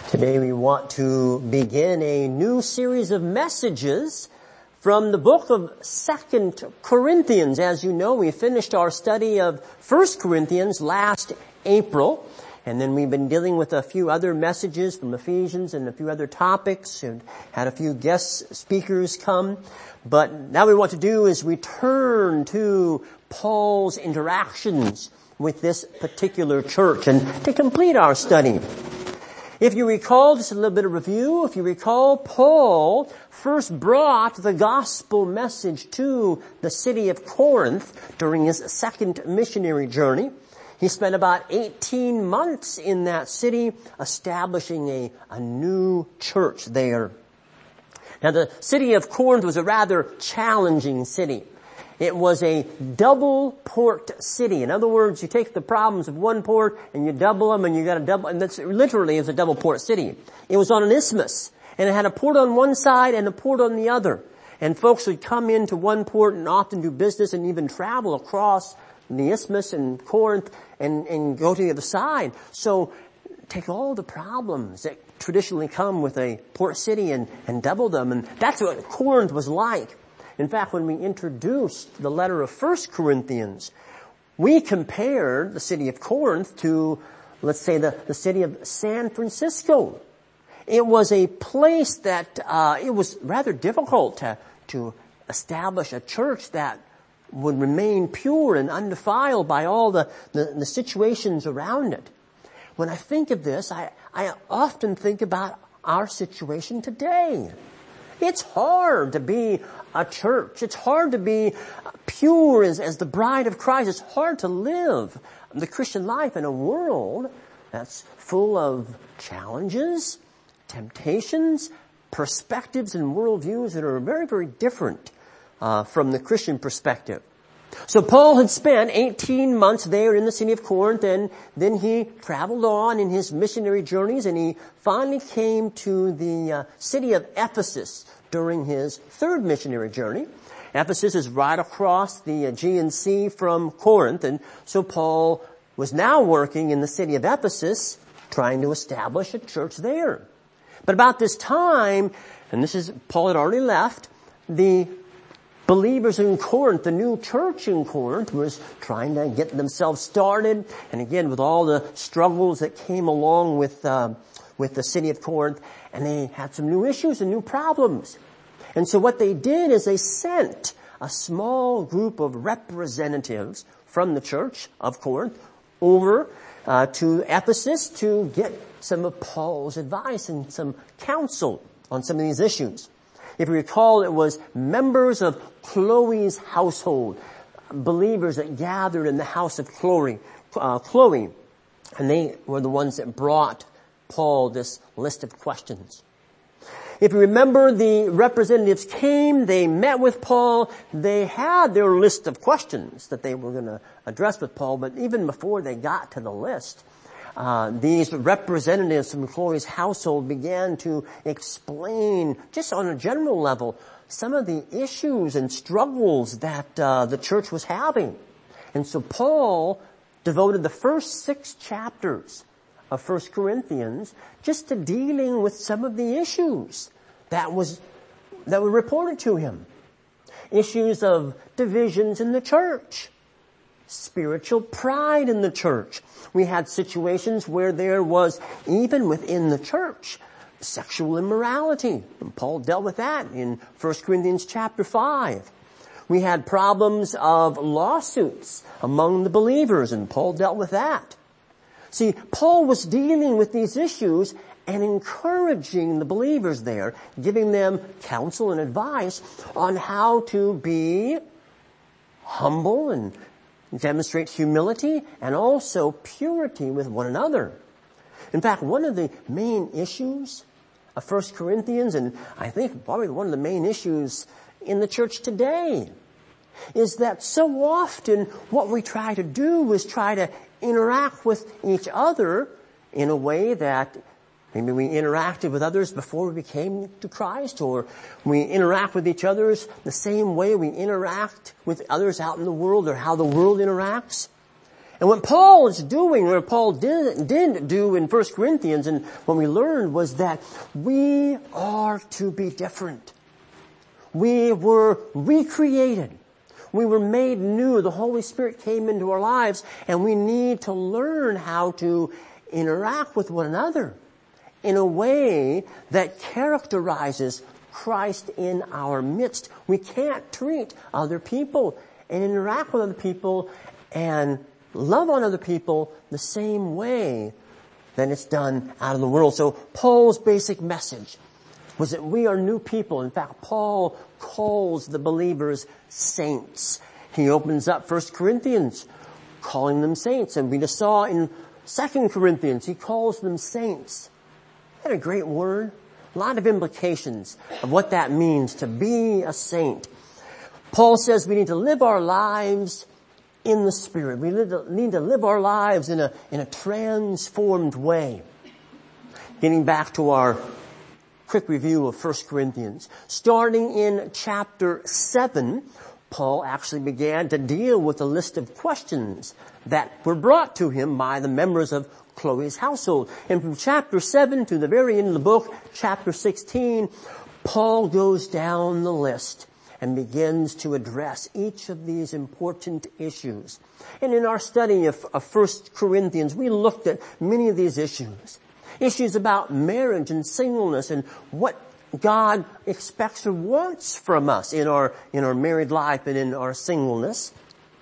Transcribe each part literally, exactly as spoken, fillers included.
Today we want to begin a new series of messages from the book of Second Corinthians. As you know, we finished our study of First Corinthians last April, and then we've been dealing with a few other messages from Ephesians and a few other topics, and had a few guest speakers come. But now what we want to do is return to Paul's interactions with this particular church and to complete our study. If you recall, just a little bit of review, if you recall, Paul first brought the gospel message to the city of Corinth during his second missionary journey. He spent about eighteen months in that city establishing a, a new church there. Now the city of Corinth was a rather challenging city. It was a double port city. In other words, you take the problems of one port and you double them and you got a double, and that's literally is a double port city. It was on an isthmus and it had a port on one side and a port on the other. And folks would come into one port and often do business and even travel across the isthmus and Corinth and, and go to the other side. So take all the problems that traditionally come with a port city and, and double them. And that's what Corinth was like. In fact, when we introduced the letter of First Corinthians, we compared the city of Corinth to, let's say, the, the city of San Francisco. It was a place that uh, it was rather difficult to, to establish a church that would remain pure and undefiled by all the, the, the situations around it. When I think of this, I, I often think about our situation today. It's hard to be a church. It's hard to be pure as, as the bride of Christ. It's hard to live the Christian life in a world that's full of challenges, temptations, perspectives, and worldviews that are very, very different uh, from the Christian perspective. So Paul had spent eighteen months there in the city of Corinth, and then he traveled on in his missionary journeys, and he finally came to the uh, city of Ephesus during his third missionary journey. Ephesus is right across the Aegean Sea from Corinth, and so Paul was now working in the city of Ephesus, trying to establish a church there. But about this time, and this is, Paul had already left, the believers in Corinth, the new church in Corinth, was trying to get themselves started. And again, with all the struggles that came along with, uh, with the city of Corinth, and they had some new issues and new problems. And so what they did is they sent a small group of representatives from the church of Corinth over uh, to Ephesus to get some of Paul's advice and some counsel on some of these issues. If you recall, it was members of Chloe's household, believers that gathered in the house of Chloe, uh, Chloe, and they were the ones that brought Paul this list of questions. If you remember, the representatives came, they met with Paul, they had their list of questions that they were going to address with Paul, but even before they got to the list, Uh, these representatives from Chloe's household began to explain, just on a general level, some of the issues and struggles that uh, the church was having. And so Paul devoted the first six chapters of First Corinthians just to dealing with some of the issues that was that were reported to him. Issues of divisions in the church, spiritual pride in the church. We had situations where there was, even within the church, sexual immorality. And Paul dealt with that in First Corinthians chapter five. We had problems of lawsuits among the believers, and Paul dealt with that. See, Paul was dealing with these issues and encouraging the believers there, giving them counsel and advice on how to be humble and demonstrate humility and also purity with one another. In fact, one of the main issues of First Corinthians, and I think probably one of the main issues in the church today, is that so often what we try to do is try to interact with each other in a way that maybe we interacted with others before we became to Christ, or we interact with each other the same way we interact with others out in the world, or how the world interacts. And what Paul is doing, what Paul did, did do in First Corinthians, and what we learned was that we are to be different. We were recreated. We were made new. The Holy Spirit came into our lives, and we need to learn how to interact with one another in a way that characterizes Christ in our midst. We can't treat other people and interact with other people and love on other people the same way that it's done out of the world. So Paul's basic message was that we are new people. In fact, Paul calls the believers saints. He opens up First Corinthians calling them saints. And we just saw in Second Corinthians, he calls them saints. Isn't that a great word? A lot of implications of what that means to be a saint. Paul says we need to live our lives in the Spirit. We need to live our lives in a, in a transformed way. Getting back to our quick review of First Corinthians. Starting in chapter seven, Paul actually began to deal with a list of questions that were brought to him by the members of Chloe's household. And from chapter seven to the very end of the book, chapter sixteen, Paul goes down the list and begins to address each of these important issues. And in our study of, of First Corinthians, we looked at many of these issues. Issues about marriage and singleness and what God expects or wants from us in our, in our married life and in our singleness.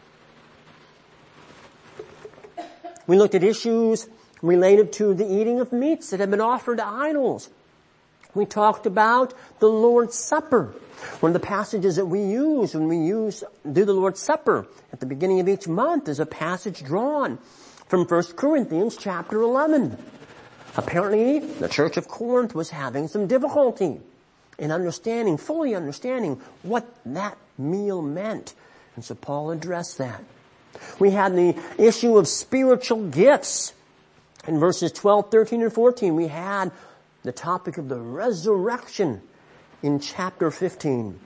We looked at issues related to the eating of meats that have been offered to idols. We talked about the Lord's Supper. One of the passages that we use when we use do the Lord's Supper at the beginning of each month is a passage drawn from First Corinthians chapter eleven. Apparently, the church of Corinth was having some difficulty in understanding, fully understanding what that meal meant. And so Paul addressed that. We had the issue of spiritual gifts. In verses twelve, thirteen, and fourteen, we had the topic of the resurrection in chapter fifteen.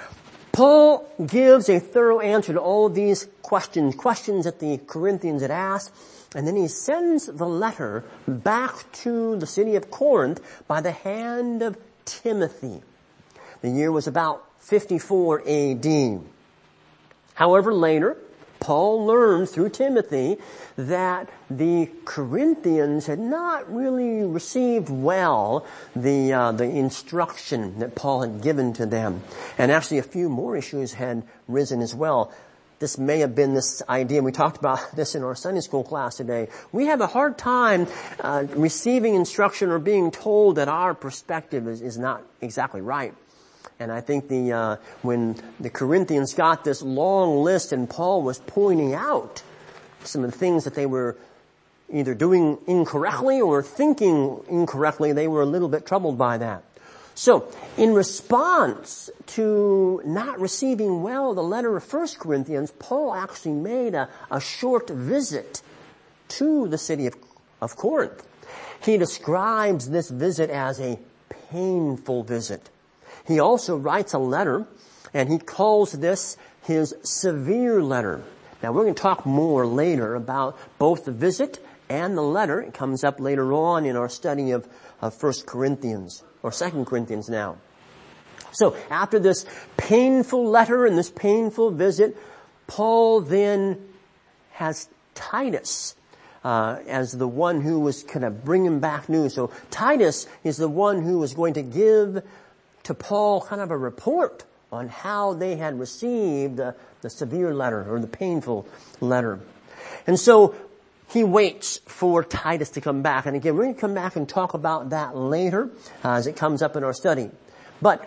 Paul gives a thorough answer to all of these questions, questions that the Corinthians had asked, and then he sends the letter back to the city of Corinth by the hand of Timothy. The year was about fifty-four A D. However, later, Paul learned through Timothy that the Corinthians had not really received well the uh, the instruction that Paul had given to them. And actually a few more issues had risen as well. This may have been this idea, and we talked about this in our Sunday school class today. We have a hard time uh, receiving instruction or being told that our perspective is, is not exactly right. And I think the uh when the Corinthians got this long list and Paul was pointing out some of the things that they were either doing incorrectly or thinking incorrectly, they were a little bit troubled by that. So, in response to not receiving well the letter of First Corinthians, Paul actually made a, a short visit to the city of, of Corinth. He describes this visit as a painful visit. He also writes a letter, and he calls this his severe letter. Now, we're going to talk more later about both the visit and the letter. It comes up later on in our study of, of First Corinthians, or Second Corinthians now. So, after this painful letter and this painful visit, Paul then has Titus uh, as the one who was kind of bringing back news. So, Titus is the one who was going to give to Paul kind of a report on how they had received the, the severe letter or the painful letter. And so he waits for Titus to come back. And again, we're going to come back and talk about that later uh, as it comes up in our study. But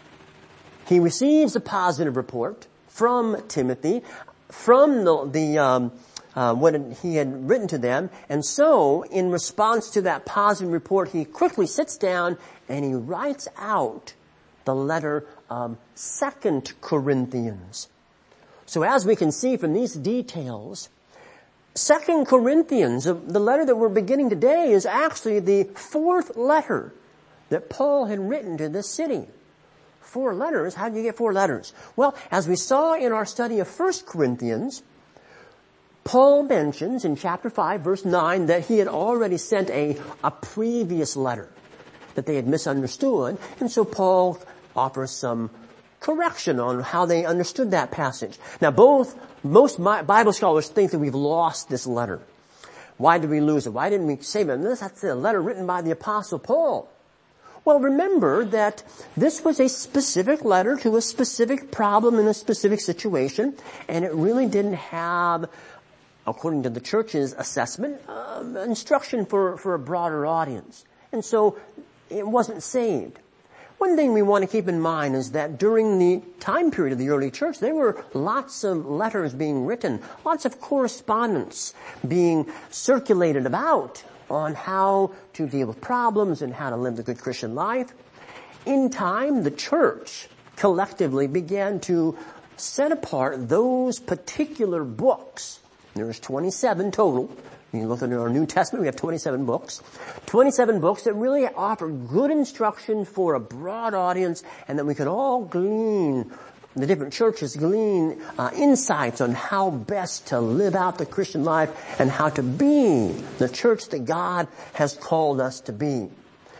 he receives a positive report from Timothy, from the, the um, uh, what he had written to them. And so in response to that positive report, he quickly sits down and he writes out the letter of Second Corinthians. So as we can see from these details, Second Corinthians, the letter that we're beginning today, is actually the fourth letter that Paul had written to this city. Four letters? How do you get four letters? Well, as we saw in our study of First Corinthians, Paul mentions in chapter five, verse nine, that he had already sent a, a previous letter that they had misunderstood, and so Paul offers some correction on how they understood that passage. Now, both most Bible scholars think that we've lost this letter. Why did we lose it? Why didn't we save it? That's a letter written by the Apostle Paul. Well, remember that this was a specific letter to a specific problem in a specific situation, and it really didn't have, according to the church's assessment, uh, instruction for, for a broader audience. And so it wasn't saved. One thing we want to keep in mind is that during the time period of the early church, there were lots of letters being written, lots of correspondence being circulated about on how to deal with problems and how to live the good Christian life. In time, the church collectively began to set apart those particular books. There's twenty-seven total. You look at our New Testament, we have twenty-seven books. twenty-seven books that really offer good instruction for a broad audience, and that we could all glean, the different churches glean uh, insights on how best to live out the Christian life and how to be the church that God has called us to be.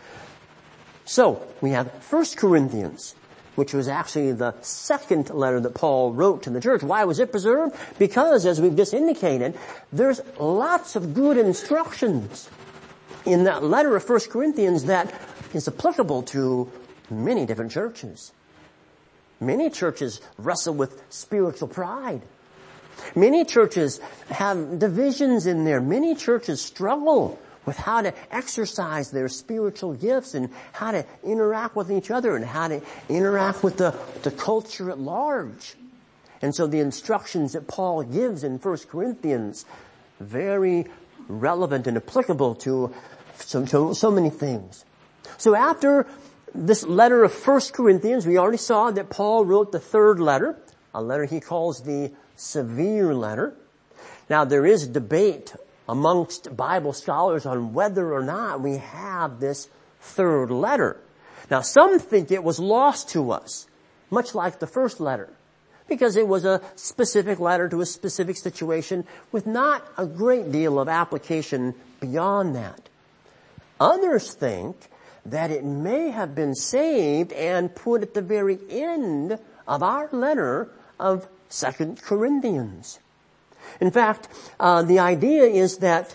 So, we have First Corinthians, which was actually the second letter that Paul wrote to the church. Why was it preserved? Because, as we've just indicated, there's lots of good instructions in that letter of First Corinthians that is applicable to many different churches. Many churches wrestle with spiritual pride. Many churches have divisions in there. Many churches struggle with how to exercise their spiritual gifts and how to interact with each other and how to interact with the, the culture at large. And so the instructions that Paul gives in First Corinthians, very relevant and applicable to so, so, so many things. So after this letter of First Corinthians, we already saw that Paul wrote the third letter, a letter he calls the severe letter. Now there is debate amongst Bible scholars on whether or not we have this third letter. Now, some think it was lost to us, much like the first letter, because it was a specific letter to a specific situation with not a great deal of application beyond that. Others think that it may have been saved and put at the very end of our letter of Second Corinthians. In fact, uh, the idea is that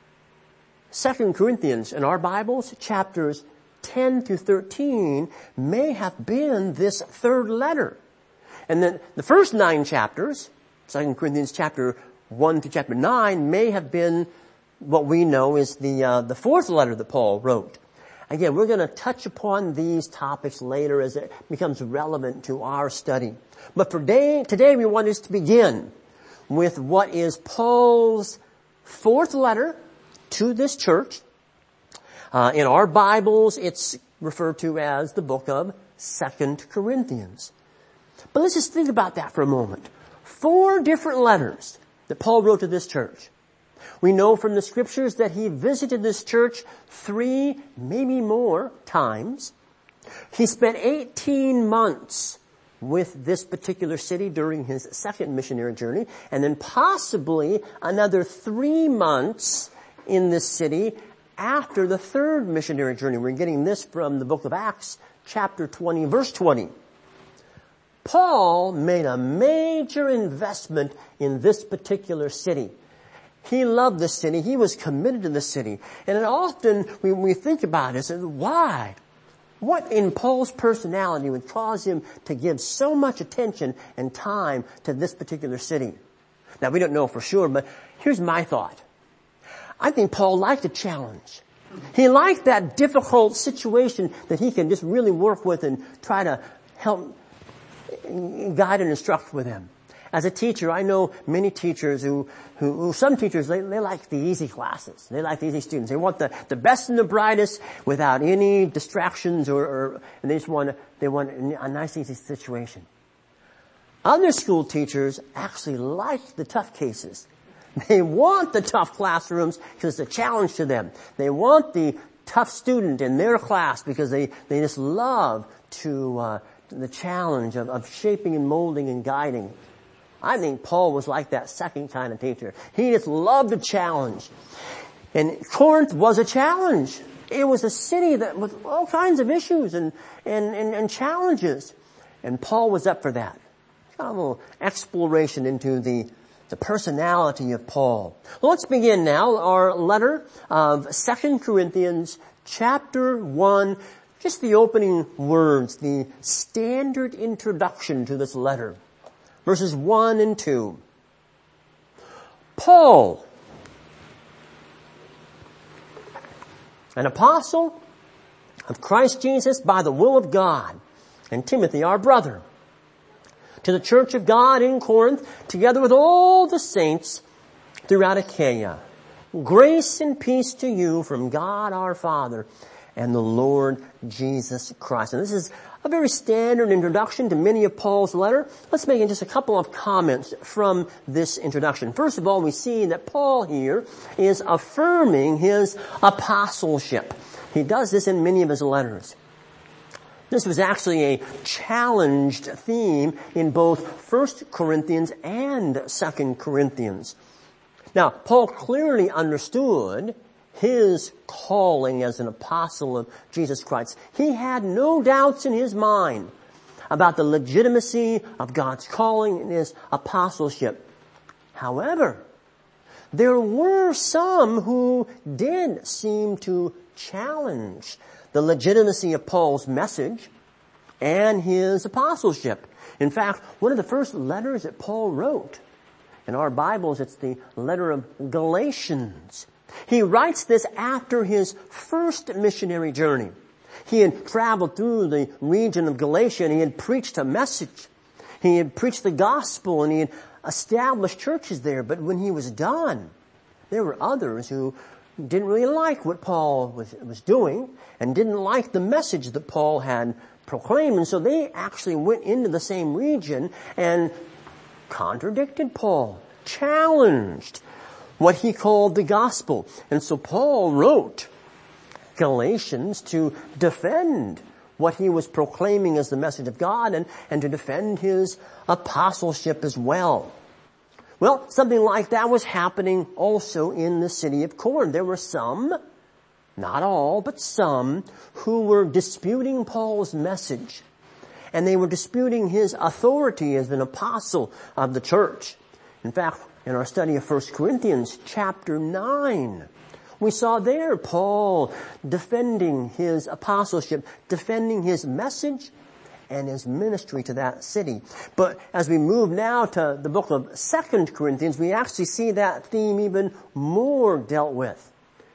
Second Corinthians in our Bibles, chapters ten through thirteen, may have been this third letter. And then the first nine chapters, Second Corinthians chapter one to chapter nine, may have been what we know is the uh, the fourth letter that Paul wrote. Again, we're going to touch upon these topics later as it becomes relevant to our study. But for day, today we want us to begin with what is Paul's fourth letter to this church. Uh, in our Bibles, it's referred to as the book of Second Corinthians. But let's just think about that for a moment. Four different letters that Paul wrote to this church. We know from the scriptures that he visited this church three, maybe more times. He spent eighteen months with this particular city during his second missionary journey, and then possibly another three months in this city after the third missionary journey. We're getting this from the book of Acts, chapter twenty, verse twenty. Paul made a major investment in this particular city. He loved the city. He was committed to the city. And it often, when we think about it, why? What in Paul's personality would cause him to give so much attention and time to this particular city? Now, we don't know for sure, but here's my thought. I think Paul liked a challenge. He liked that difficult situation that he can just really work with and try to help guide and instruct with him. As a teacher, I know many teachers who, who, who some teachers, they, they like the easy classes. They like the easy students. They want the, the best and the brightest without any distractions or, or and they just want, they want a nice, easy situation. Other school teachers actually like the tough cases. They want the tough classrooms because it's a challenge to them. They want the tough student in their class because they, they just love to, uh, the challenge of, of shaping and molding and guiding. I think Paul was like that second kind of teacher. He just loved a challenge. And Corinth was a challenge. It was a city that with all kinds of issues and, and, and, and challenges. And Paul was up for that. Kind of a little exploration into the, the personality of Paul. Well, let's begin now our letter of Second Corinthians chapter one. Just the opening words, the standard introduction to this letter. Verses one and two. Paul, an apostle of Christ Jesus by the will of God, and Timothy our brother, to the church of God in Corinth, together with all the saints throughout Achaia. Grace and peace to you from God our Father and the Lord Jesus Christ. And this is a very standard introduction to many of Paul's letter. Let's make just a couple of comments from this introduction. First of all, we see that Paul here is affirming his apostleship. He does this in many of his letters. This was actually a challenged theme in both First Corinthians and Second Corinthians. Now, Paul clearly understood his calling as an apostle of Jesus Christ. He had no doubts in his mind about the legitimacy of God's calling in his apostleship. However, there were some who did seem to challenge the legitimacy of Paul's message and his apostleship. In fact, one of the first letters that Paul wrote, in our Bibles, it's the letter of Galatians. He writes this after his first missionary journey. He had traveled through the region of Galatia and he had preached a message. He had preached the gospel and he had established churches there. But when he was done, there were others who didn't really like what Paul was, was doing and didn't like the message that Paul had proclaimed. And so they actually went into the same region and contradicted Paul, challenged what he called the gospel. And so Paul wrote Galatians to defend what he was proclaiming as the message of God and, and to defend his apostleship as well. Well, something like that was happening also in the city of Corinth. There were some, not all, but some, who were disputing Paul's message. And they were disputing his authority as an apostle of the church. In fact, in our study of First Corinthians chapter nine, we saw there Paul defending his apostleship, defending his message and his ministry to that city. But as we move now to the book of Second Corinthians, we actually see that theme even more dealt with.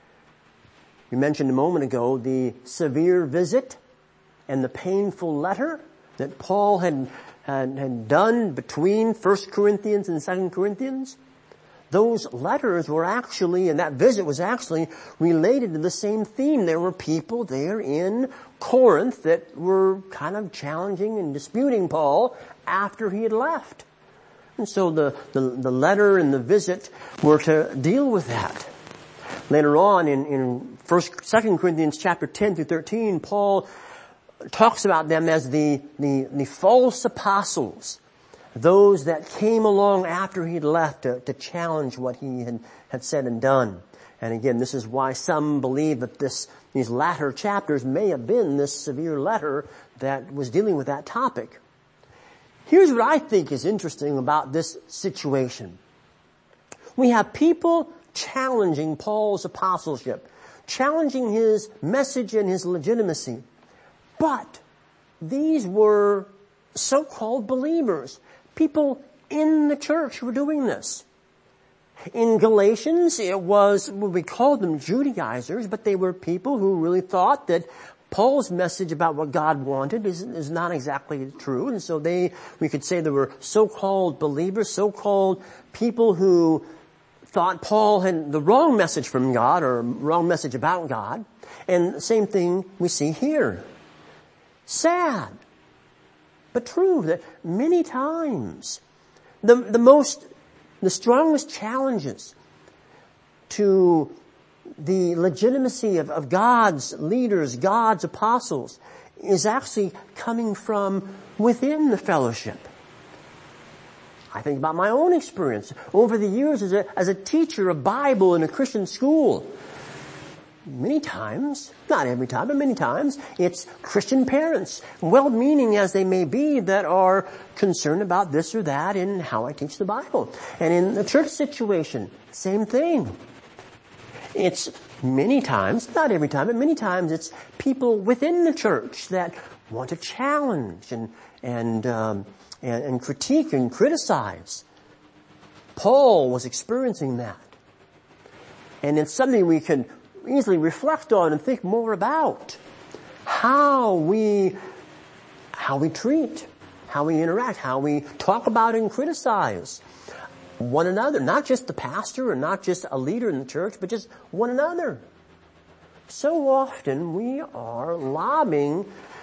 We mentioned a moment ago the severe visit and the painful letter that Paul had Had, had done between First Corinthians and Second Corinthians. Those letters were actually, and that visit was actually related to the same theme. There were people there in Corinth that were kind of challenging and disputing Paul after he had left. And so the, the, the letter and the visit were to deal with that. Later on in, in First, Second Corinthians chapter ten through thirteen, Paul talks about them as the, the, the false apostles, those that came along after he'd left to, to challenge what he had, had said and done. And again, this is why some believe that this, these latter chapters may have been this severe letter that was dealing with that topic. Here's what I think is interesting about this situation. We have people challenging Paul's apostleship, challenging his message and his legitimacy. But these were so-called believers, people in the church who were doing this. In Galatians, it was, well, we called them Judaizers, but they were people who really thought that Paul's message about what God wanted is, is not exactly true. And so they, we could say there were so-called believers, so-called people who thought Paul had the wrong message from God or wrong message about God. And the same thing we see here. Sad, but true that many times the, the most, the strongest challenges to the legitimacy of, of God's leaders, God's apostles, is actually coming from within the fellowship. I think about my own experience over the years as a, as a teacher of Bible in a Christian school. Many times, not every time, but many times, it's Christian parents, well-meaning as they may be, that are concerned about this or that in how I teach the Bible. And in the church situation, same thing. It's many times, not every time, but many times it's people within the church that want to challenge and, and, um, and, and critique and criticize. Paul was experiencing that. And it's something we can easily reflect on and think more about. How we, how we treat, how we interact, how we talk about and criticize one another. Not just the pastor or not just a leader in the church, but just one another. So often we are lobbing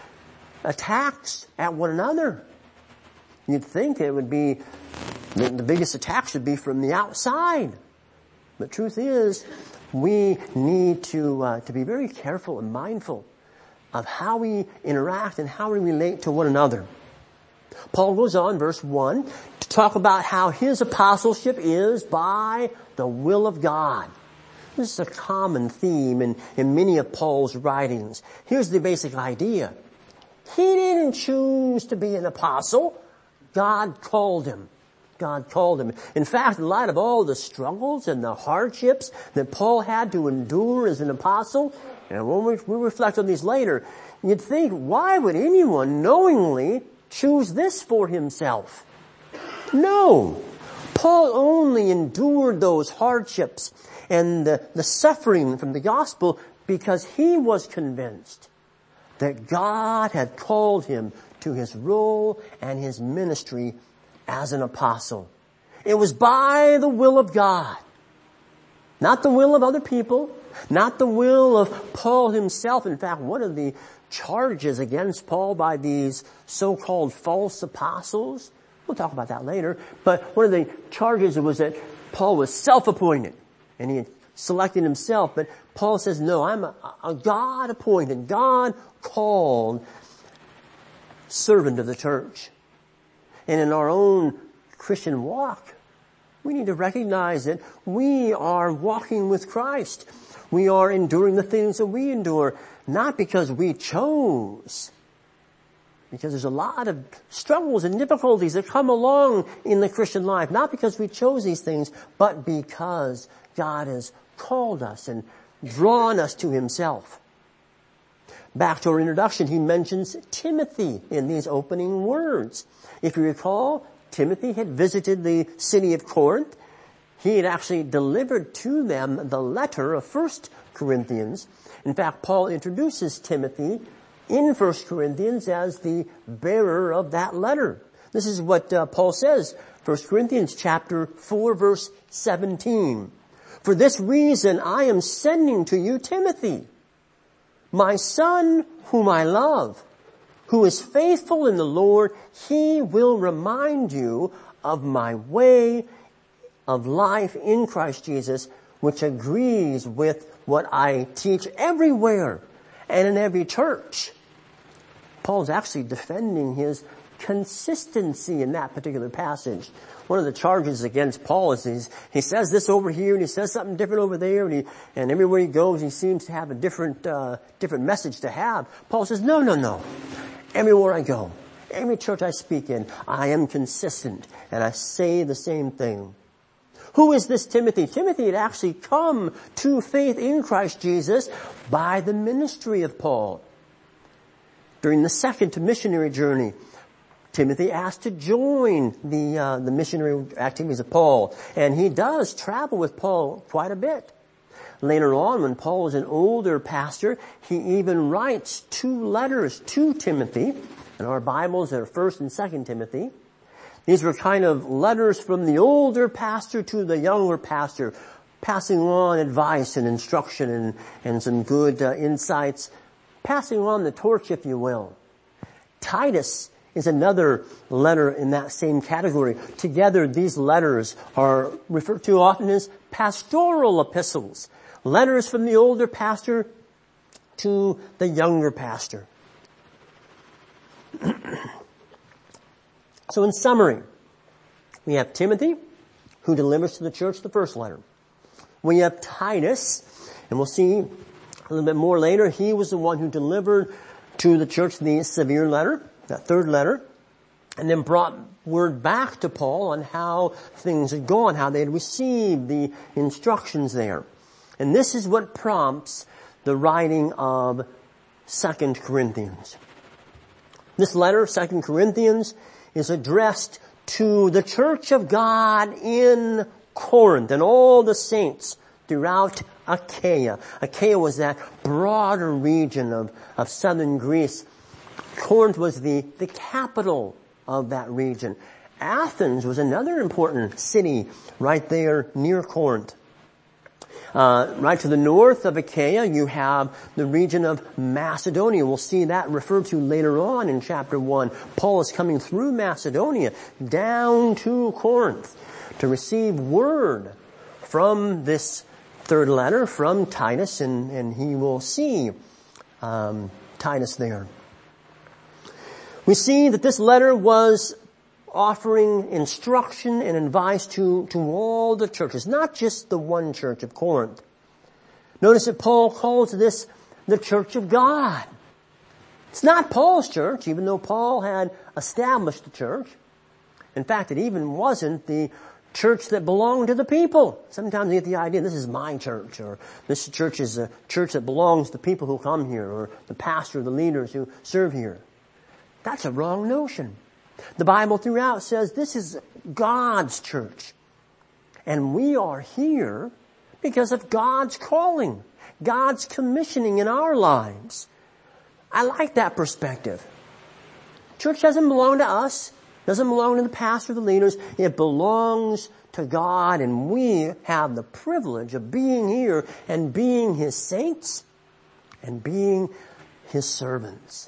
attacks at one another. You'd think it would be, the, the biggest attacks would be from the outside. The truth is, we need to uh, to be very careful and mindful of how we interact and how we relate to one another. Paul goes on, verse one, to talk about how his apostleship is by the will of God. This is a common theme in, in many of Paul's writings. Here's the basic idea. He didn't choose to be an apostle. God called him. God called him. In fact, in light of all the struggles and the hardships that Paul had to endure as an apostle, and when we, we reflect on these later, you'd think, why would anyone knowingly choose this for himself? No. Paul only endured those hardships and the, the suffering from the gospel because he was convinced that God had called him to his role and his ministry as an apostle. It was by the will of God. Not the will of other people. Not the will of Paul himself. In fact, one of the charges against Paul by these so-called false apostles, we'll talk about that later, but one of the charges was that Paul was self-appointed and he had selected himself. But Paul says, no, I'm a, a God-appointed, God-called servant of the church. And in our own Christian walk, we need to recognize that we are walking with Christ. We are enduring the things that we endure, not because we chose, because there's a lot of struggles and difficulties that come along in the Christian life, not because we chose these things, but because God has called us and drawn us to himself. Back to our introduction, he mentions Timothy in these opening words. If you recall, Timothy had visited the city of Corinth. He had actually delivered to them the letter of First Corinthians. In fact, Paul introduces Timothy in First Corinthians as the bearer of that letter. This is what uh, Paul says, First Corinthians chapter four, verse seventeen. For this reason I am sending to you Timothy, my son whom I love, who is faithful in the Lord. He will remind you of my way of life in Christ Jesus, which agrees with what I teach everywhere and in every church. Paul's actually defending his consistency in that particular passage. One of the charges against Paul is he's, he says this over here and he says something different over there, and he, and everywhere he goes he seems to have a different, uh, different message to have. Paul says, no, no, no. Everywhere I go, every church I speak in, I am consistent and I say the same thing. Who is this Timothy? Timothy had actually come to faith in Christ Jesus by the ministry of Paul. During the second missionary journey, Timothy asked to join the uh, the missionary activities of Paul, and he does travel with Paul quite a bit. Later on, when Paul was an older pastor, he even writes two letters to Timothy. In our Bibles, they're First and Second Timothy. These were kind of letters from the older pastor to the younger pastor, passing on advice and instruction and, and some good uh, insights, passing on the torch, if you will. Titus is another letter in that same category. Together, these letters are referred to often as pastoral epistles, letters from the older pastor to the younger pastor. So in summary, We have Timothy, who delivers to the church the first letter. We have Titus, and we'll see a little bit more later, he was the one who delivered to the church the severe letter, that third letter, and then brought word back to Paul on how things had gone, how they had received the instructions there. And this is what prompts the writing of Second Corinthians. This letter, Second Corinthians, is addressed to the church of God in Corinth and all the saints throughout Achaia. Achaia was that broader region of, of southern Greece. Corinth was the, the capital of that region. Athens was another important city right there near Corinth. Uh, right to the north of Achaia, you have the region of Macedonia. We'll see that referred to later on in chapter one. Paul is coming through Macedonia down to Corinth to receive word from this third letter from Titus, and, and he will see um, Titus there. We see that this letter was offering instruction and advice to, to all the churches, not just the one church of Corinth. Notice that Paul calls this the church of God. It's not Paul's church, even though Paul had established the church. In fact, it even wasn't the church that belonged to the people. Sometimes you get the idea, this is my church, or this church is a church that belongs to the people who come here, or the pastor, the leaders who serve here. That's a wrong notion. The Bible throughout says this is God's church. And we are here because of God's calling, God's commissioning in our lives. I like that perspective. Church doesn't belong to us, doesn't belong to the pastor, the leaders. It belongs to God, and we have the privilege of being here and being His saints and being His servants.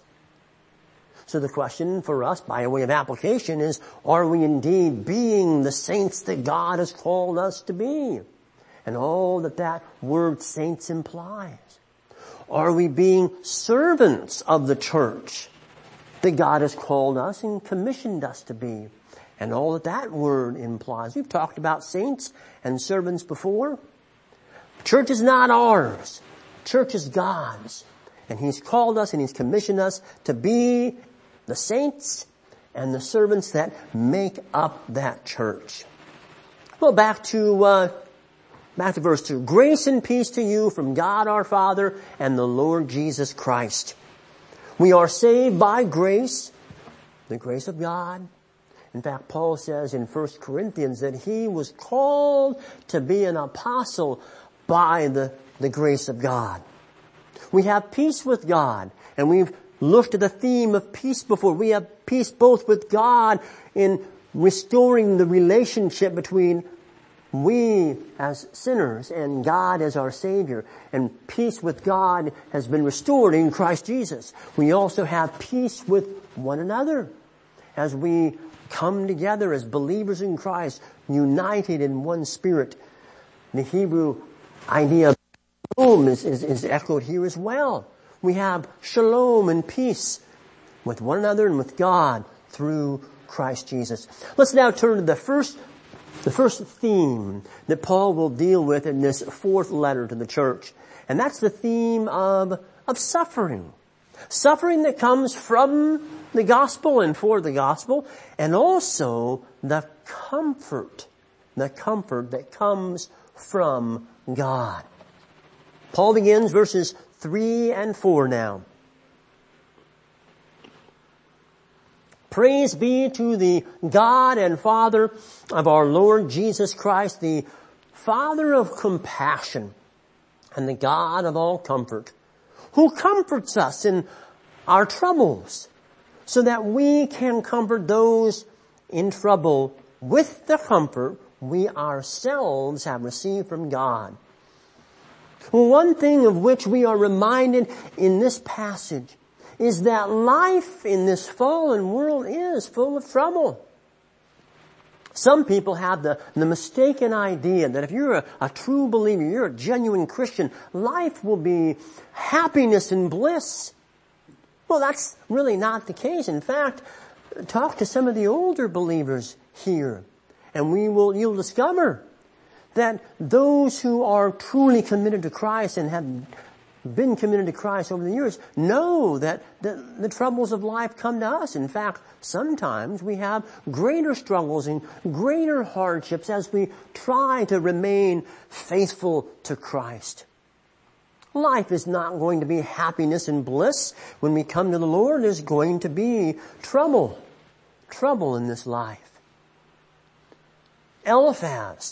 So the question for us, by way of application, is, are we indeed being the saints that God has called us to be? And all that that word saints implies. Are we being servants of the church that God has called us and commissioned us to be? And all that that word implies. We've talked about saints and servants before. Church is not ours. Church is God's. And He's called us and He's commissioned us to be the saints and the servants that make up that church. Well, back to, uh, back to verse two. Grace and peace to you from God our Father and the Lord Jesus Christ. We are saved by grace, the grace of God. In fact, Paul says in First Corinthians that he was called to be an apostle by the, the grace of God. We have peace with God, and we've looked at the theme of peace before. We have peace both with God in restoring the relationship between we as sinners and God as our Savior. And peace with God has been restored in Christ Jesus. We also have peace with one another as we come together as believers in Christ, united in one spirit. The Hebrew idea of shalom is, is, is echoed here as well. We have shalom and peace with one another and with God through Christ Jesus. Let's now turn to the first, the first theme that Paul will deal with in this fourth letter to the church. And that's the theme of, of suffering. Suffering that comes from the gospel and for the gospel, and also the comfort, the comfort that comes from God. Paul begins verses three and four now. Praise be to the God and Father of our Lord Jesus Christ, the Father of compassion and the God of all comfort, who comforts us in our troubles, so that we can comfort those in trouble with the comfort we ourselves have received from God. One thing of which we are reminded in this passage is that life in this fallen world is full of trouble. Some people have the, the mistaken idea that if you're a, a true believer, you're a genuine Christian, life will be happiness and bliss. Well, that's really not the case. In fact, talk to some of the older believers here, And we will, you'll discover that those who are truly committed to Christ and have been committed to Christ over the years know that the, the troubles of life come to us. In fact, sometimes we have greater struggles and greater hardships as we try to remain faithful to Christ. Life is not going to be happiness and bliss. When we come to the Lord, there's going to be trouble. Trouble in this life. Eliphaz.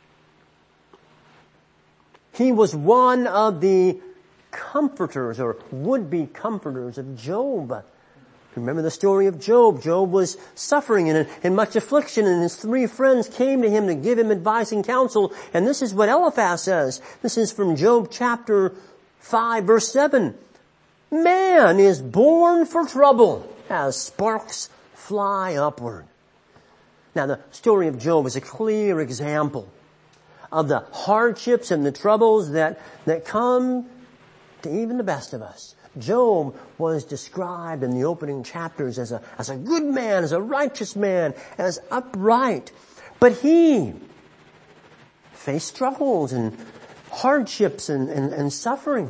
He was one of the comforters or would-be comforters of Job. Remember the story of Job. Job was suffering in, in much affliction, and his three friends came to him to give him advice and counsel. And this is what Eliphaz says. This is from Job chapter five, verse seven. Man is born for trouble as sparks fly upward. Now the story of Job is a clear example of the hardships and the troubles that, that come to even the best of us. Job was described in the opening chapters as a, as a good man, as a righteous man, as upright. But he faced struggles and hardships and, and, and suffering.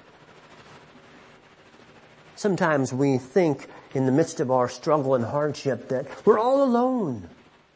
Sometimes we think in the midst of our struggle and hardship that we're all alone,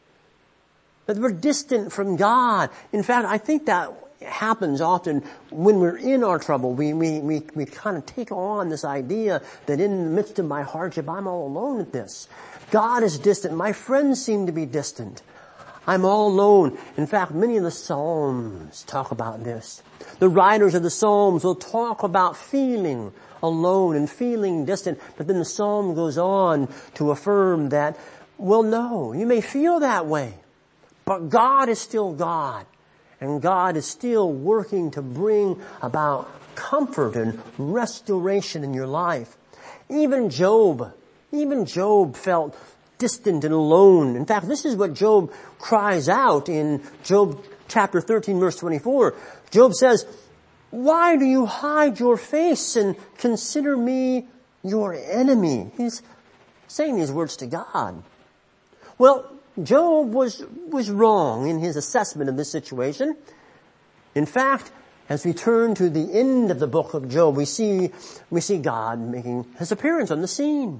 that we're distant from God. In fact, I think that happens often when we're in our trouble. We, we, we, we kind of take on this idea that in the midst of my hardship, I'm all alone at this. God is distant. My friends seem to be distant. I'm all alone. In fact, many of the Psalms talk about this. The writers of the Psalms will talk about feeling alone and feeling distant. But then the Psalm goes on to affirm that, well, no, you may feel that way, but God is still God. And God is still working to bring about comfort and restoration in your life. Even Job, even Job felt distant and alone. In fact, this is what Job cries out in Job chapter thirteen, verse twenty-four. Job says, "Why do you hide your face and consider me your enemy?" He's saying these words to God. Well, Job was, was wrong in his assessment of this situation. In fact, as we turn to the end of the book of Job, we see, we see God making his appearance on the scene.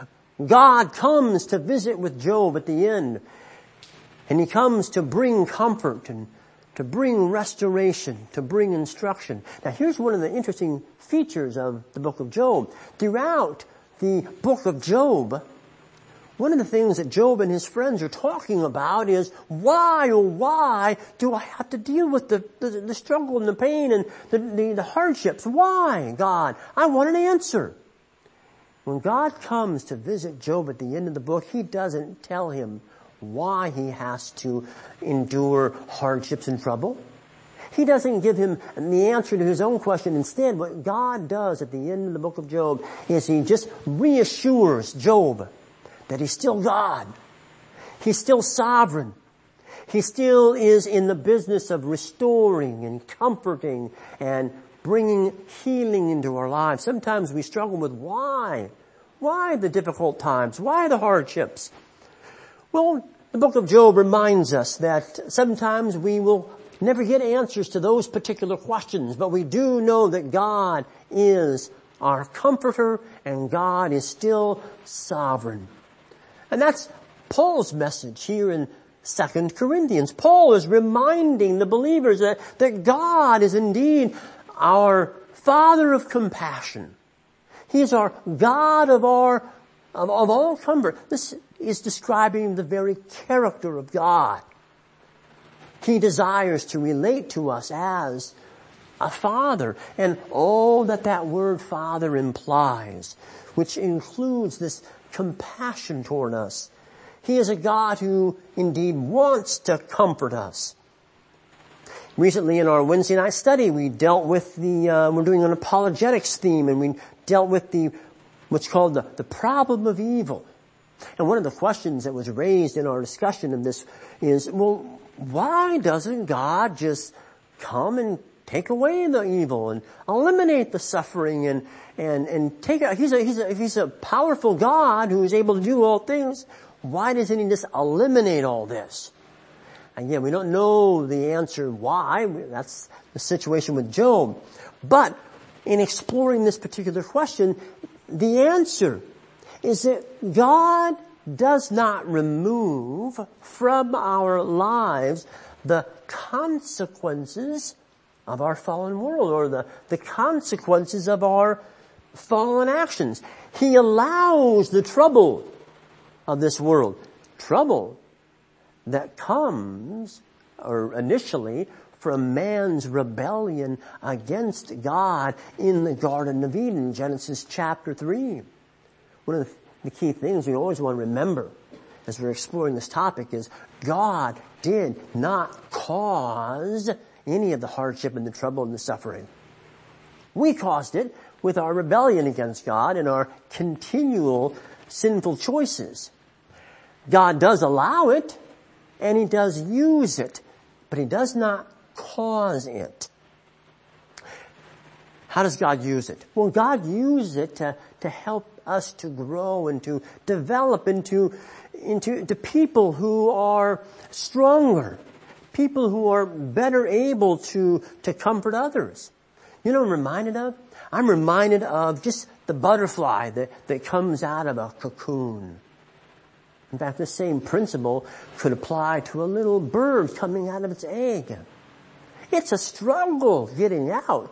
God comes to visit with Job at the end, and he comes to bring comfort and to bring restoration, to bring instruction. Now here's one of the interesting features of the book of Job. Throughout the book of Job, one of the things that Job and his friends are talking about is, why, oh why do I have to deal with the, the, the struggle and the pain and the, the, the hardships? Why, God? I want an answer. When God comes to visit Job at the end of the book, he doesn't tell him why he has to endure hardships and trouble. He doesn't give him the answer to his own question. Instead, what God does at the end of the book of Job is he just reassures Job that he's still God. He's still sovereign. He still is in the business of restoring and comforting and bringing healing into our lives. Sometimes we struggle with why. Why the difficult times? Why the hardships? Well, the book of Job reminds us that sometimes we will never get answers to those particular questions, but we do know that God is our comforter and God is still sovereign. And that's Paul's message here in Second Corinthians. Paul is reminding the believers that, that God is indeed our Father of compassion. He is our God of our, of, of all comfort. This is describing the very character of God. He desires to relate to us as a father, and all that that word father implies, which includes this compassion toward us. He is a God who indeed wants to comfort us. Recently in our Wednesday night study, we dealt with the, uh, we're doing an apologetics theme, and we dealt with the, what's called the, the problem of evil. And one of the questions that was raised in our discussion of this is, well, why doesn't God just come and take away the evil and eliminate the suffering and, and, and take it? He's a, he's a, if he's a powerful God who is able to do all things, why doesn't he just eliminate all this? Again, we don't know the answer why. That's the situation with Job. But in exploring this particular question, the answer is that God does not remove from our lives the consequences of our fallen world, or the, the consequences of our fallen actions. He allows the trouble of this world, trouble that comes, or initially, from man's rebellion against God in the Garden of Eden, Genesis chapter three. One of the key things we always want to remember as we're exploring this topic is God did not cause any of the hardship and the trouble and the suffering. We caused it with our rebellion against God and our continual sinful choices. God does allow it, and He does use it, but He does not cause it. How does God use it? Well, God uses it to, to help us to grow and to develop into, into, to people who are stronger, people who are better able to, to comfort others. You know what I'm reminded of? I'm reminded of just the butterfly that, that comes out of a cocoon. In fact, the same principle could apply to a little bird coming out of its egg. It's a struggle getting out.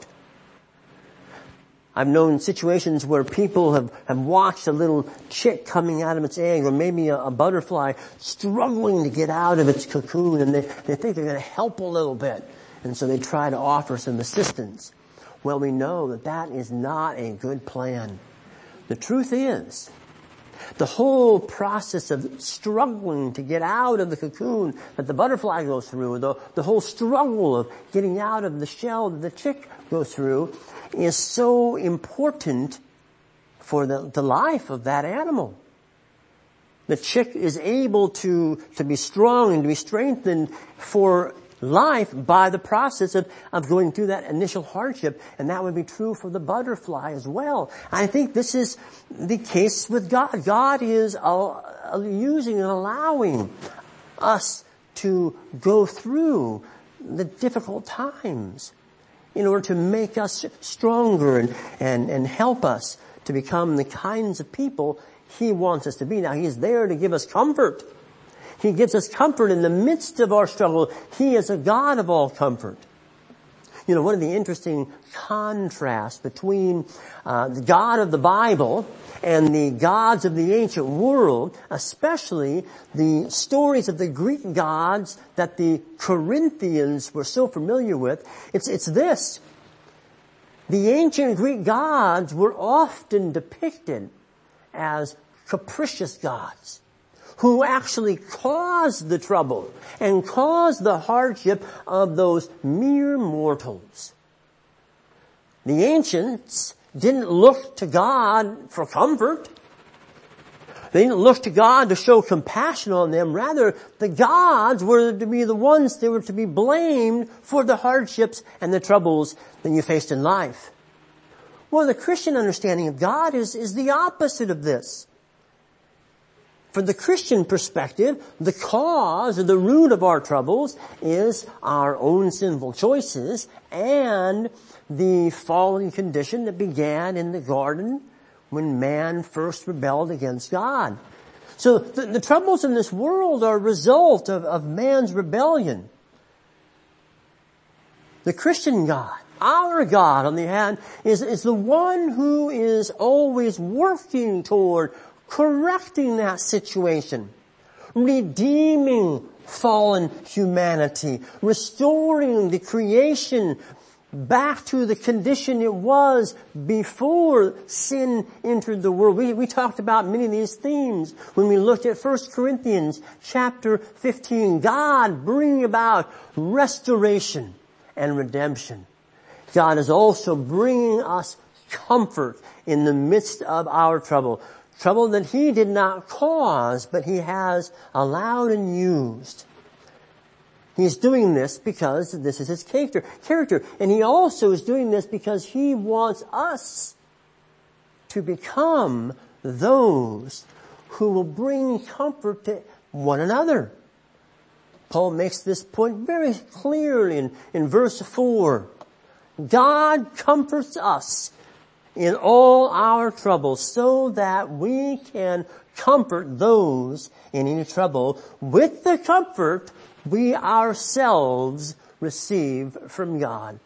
I've known situations where people have, have watched a little chick coming out of its egg, or maybe a, a butterfly struggling to get out of its cocoon, and they, they think they're going to help a little bit. And so they try to offer some assistance. Well, we know that that is not a good plan. The truth is, the whole process of struggling to get out of the cocoon that the butterfly goes through, the, the whole struggle of getting out of the shell that the chick goes through, is so important for the, the life of that animal. The chick is able to, to be strong and to be strengthened for life by the process of, of going through that initial hardship, and that would be true for the butterfly as well. I think this is the case with God. God is uh, using and allowing us to go through the difficult times in order to make us stronger and, and, and help us to become the kinds of people He wants us to be. Now, He is there to give us comfort. He gives us comfort in the midst of our struggle. He is a God of all comfort. You know, one of the interesting contrasts between uh, the God of the Bible and the gods of the ancient world, especially the stories of the Greek gods that the Corinthians were so familiar with, it's, it's this. The ancient Greek gods were often depicted as capricious gods who actually caused the trouble and caused the hardship of those mere mortals. The ancients didn't look to God for comfort. They didn't look to God to show compassion on them. Rather, the gods were to be the ones that were to be blamed for the hardships and the troubles that you faced in life. Well, the Christian understanding of God is, is the opposite of this. From the Christian perspective, the cause or the root of our troubles is our own sinful choices and the fallen condition that began in the garden when man first rebelled against God. So the, the troubles in this world are a result of, of man's rebellion. The Christian God, our God, on the other hand, is, is the one who is always working toward correcting that situation, redeeming fallen humanity, restoring the creation back to the condition it was before sin entered the world. We, we talked about many of these themes when we looked at First Corinthians chapter fifteen. God bringing about restoration and redemption. God is also bringing us comfort in the midst of our trouble. Trouble that He did not cause, but He has allowed and used. He's doing this because this is His character. character. And He also is doing this because He wants us to become those who will bring comfort to one another. Paul makes this point very clearly in, in verse four. God comforts us in all our troubles so that we can comfort those in any trouble with the comfort we ourselves receive from God.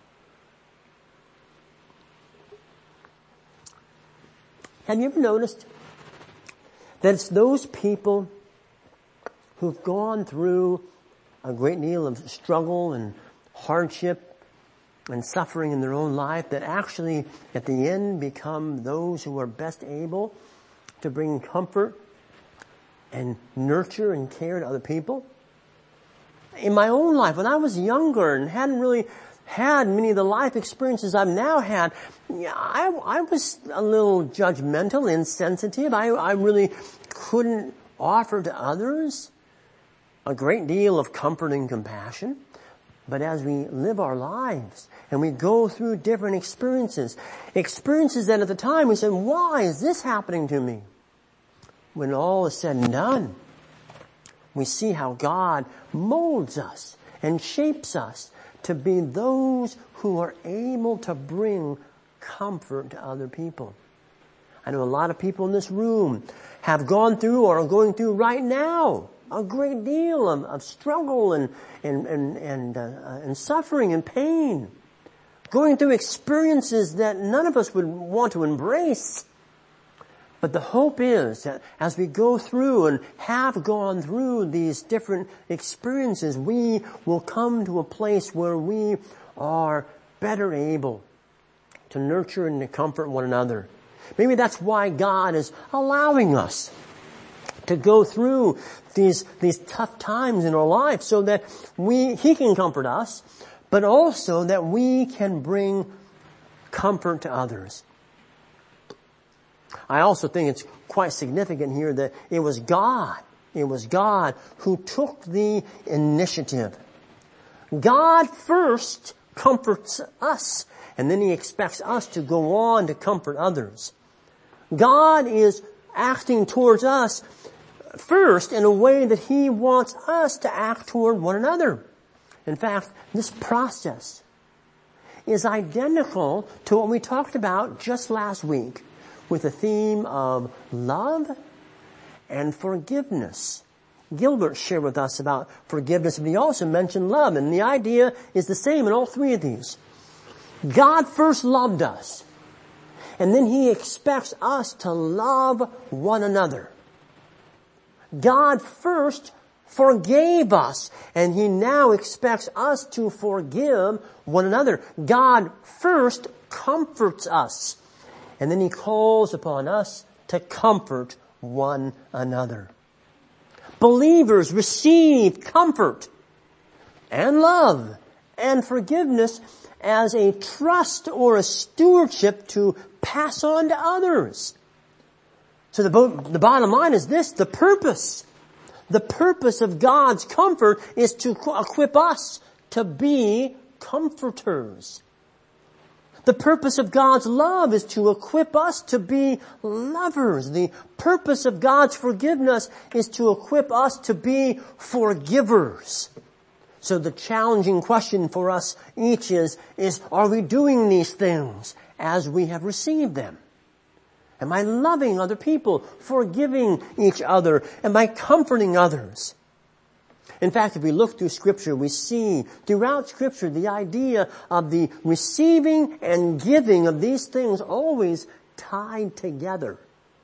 Have you ever noticed that it's those people who've gone through a great deal of struggle and hardship and suffering in their own life that actually at the end become those who are best able to bring comfort and nurture and care to other people? In my own life, when I was younger and hadn't really had many of the life experiences I've now had, I, I was a little judgmental, insensitive. I, I really couldn't offer to others a great deal of comfort and compassion. But as we live our lives and we go through different experiences, experiences that at the time we said, why is this happening to me? When all is said and done, we see how God molds us and shapes us to be those who are able to bring comfort to other people. I know a lot of people in this room have gone through or are going through right now a great deal of, of struggle and and and and, uh, and suffering and pain, going through experiences that none of us would want to embrace. But the hope is that as we go through and have gone through these different experiences, we will come to a place where we are better able to nurture and to comfort one another. Maybe that's why God is allowing us to go through these these tough times in our life so that we He can comfort us, but also that we can bring comfort to others. I also think it's quite significant here that it was God, it was God who took the initiative. God first comforts us, and then He expects us to go on to comfort others. God is acting towards us first in a way that He wants us to act toward one another. In fact, this process is identical to what we talked about just last week with the theme of love and forgiveness. Gilbert shared with us about forgiveness, but he also mentioned love, and the idea is the same in all three of these. God first loved us, and then He expects us to love one another. God first forgave us, and He now expects us to forgive one another. God first comforts us, and then He calls upon us to comfort one another. Believers receive comfort and love and forgiveness as a trust or a stewardship to pass on to others. So the, bo- the bottom line is this, the purpose. The purpose of God's comfort is to equip us to be comforters. The purpose of God's love is to equip us to be lovers. The purpose of God's forgiveness is to equip us to be forgivers. So the challenging question for us each is, is are we doing these things as we have received them? Am I loving other people, forgiving each other? Am I comforting others? In fact, if we look through Scripture, we see throughout Scripture the idea of the receiving and giving of these things always tied together.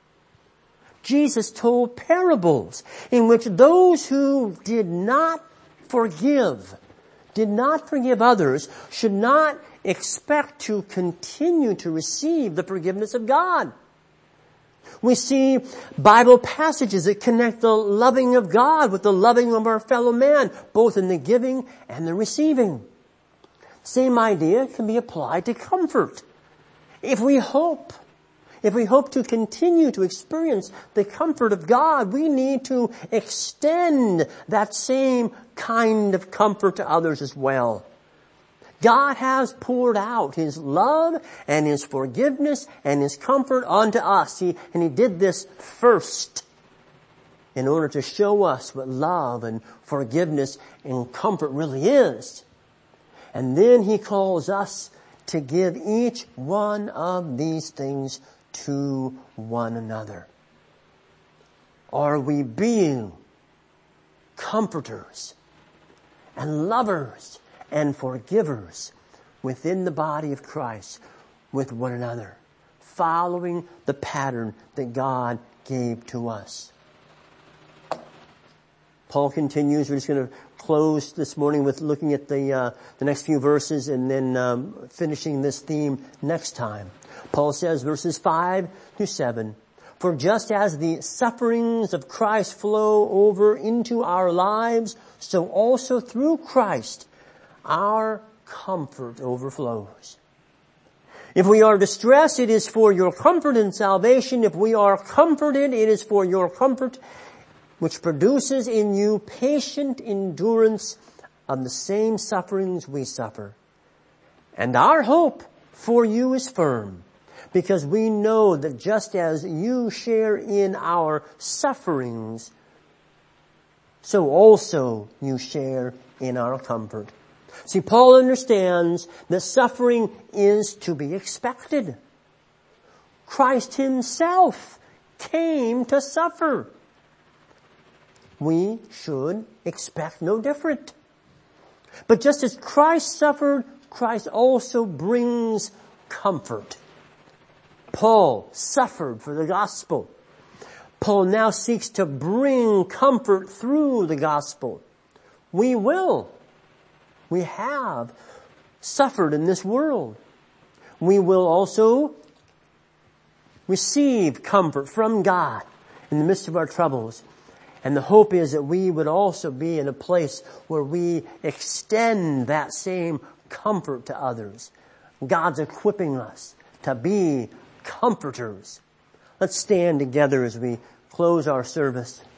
Jesus told parables in which those who did not forgive, did not forgive others, should not expect to continue to receive the forgiveness of God. We see Bible passages that connect the loving of God with the loving of our fellow man, both in the giving and the receiving. Same idea can be applied to comfort. If we hope, if we hope to continue to experience the comfort of God, we need to extend that same kind of comfort to others as well. God has poured out His love and His forgiveness and His comfort onto us. He, and He did this first in order to show us what love and forgiveness and comfort really is. And then he calls us to give each one of these things to one another. Are we being comforters and lovers and forgivers within the body of Christ with one another, following the pattern that God gave to us? Paul continues. We're just going to close this morning with looking at the uh, the next few verses and then um, finishing this theme next time. Paul says, verses five to seven, "For just as the sufferings of Christ flow over into our lives, so also through Christ our comfort overflows. If we are distressed, it is for your comfort and salvation. If we are comforted, it is for your comfort, which produces in you patient endurance of the same sufferings we suffer. And our hope for you is firm, because we know that just as you share in our sufferings, so also you share in our comfort." See, Paul understands that suffering is to be expected. Christ himself came to suffer. We should expect no different. But just as Christ suffered, Christ also brings comfort. Paul suffered for the gospel. Paul now seeks to bring comfort through the gospel. We will. We have suffered in this world. We will also receive comfort from God in the midst of our troubles. And the hope is that we would also be in a place where we extend that same comfort to others. God's equipping us to be comforters. Let's stand together as we close our service.